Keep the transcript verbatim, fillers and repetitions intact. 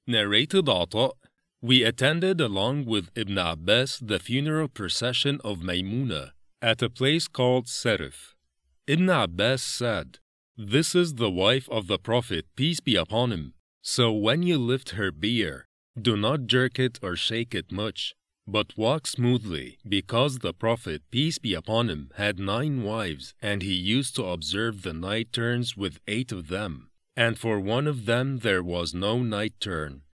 Narrated Ata, we attended along with Ibn Abbas the funeral procession of Maymuna at a place called Sarif. Ibn Abbas said, "This is the wife of the Prophet, peace be upon him. So when you lift her bier, do not jerk it or shake it much, but walk smoothly, because the Prophet, peace be upon him, had nine wives, and he used to observe the night turns with eight of them, and for one of them there was no night turn.